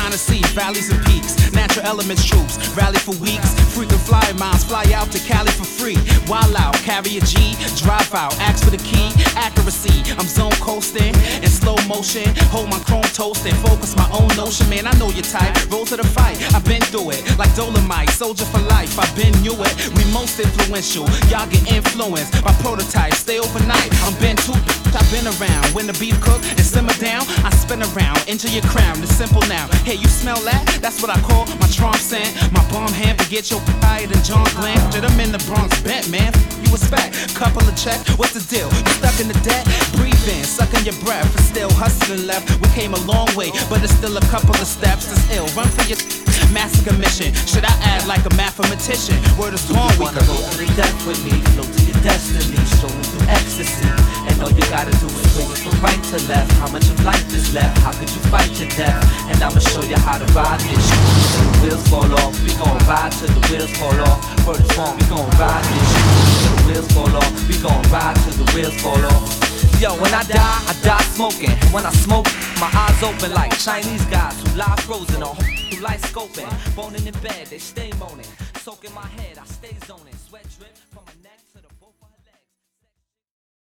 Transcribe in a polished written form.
trying to see valleys and peaks. Natural elements troops rally for weeks. Frequent flyer miles fly out to Cali for free. Wild out, carry a G, drive out, ask for the key. Accuracy, I'm zone coasting in slow motion. Hold my chrome toasting, focus my own notion. Man, I know your type. Roll to the fight, I've been through it like Dolomite, soldier for life. I've been knew it. We most influential. Y'all get influenced by prototypes. Stay overnight. I'm been too. I've been around. When the beef cook and simmer down, I spin around into your crown. It's simple now. Hey, you smell that? That's what I call my trump scent. My bomb hand to get your higher than John Glenn. Shit, I'm in the Bronx, bet man. You expect couple of check. What's the deal? You stuck in the debt? Breathe in, sucking your breath, and still hustling left. We came a long way, but it's still a couple of steps. It's ill. Run for your massacre mission. Should I add like a mathematician? Word is torn. You wanna go to the death with me, flow to your destiny, strolling through ecstasy. And all you gotta do is swing it from right to left. How much of life is left? How could you fight your death? And I'ma show you how to ride this shit till the wheels fall off. We gon' ride till the wheels fall off. Word is born, we gon' ride this shit till the wheels fall off. We gon' ride till the wheels fall off. Yo, when I die smoking. When I smoke, my eyes open like Chinese guys who lie frozen or who light scoping. Boning in bed, they stay moaning. Soaking my head, I stay zoning. Sweat drip from my neck.